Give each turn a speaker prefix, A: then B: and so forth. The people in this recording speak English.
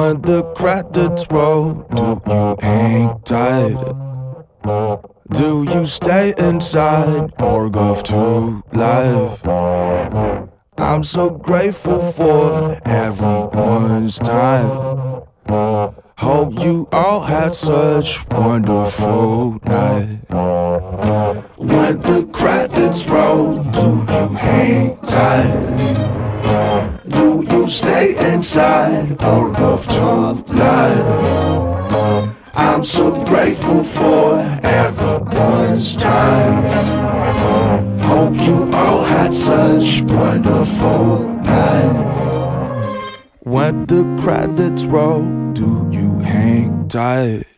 A: When the credits roll, do you hang tight? Do you stay inside or go to life? I'm so grateful for everyone's time. Hope you all had such wonderful night. When the credits roll, do you hang tight? Do you stay inside or go to life? I'm so grateful for everyone's time. Hope you all had such wonderful night. When the credits roll, do you hang tight?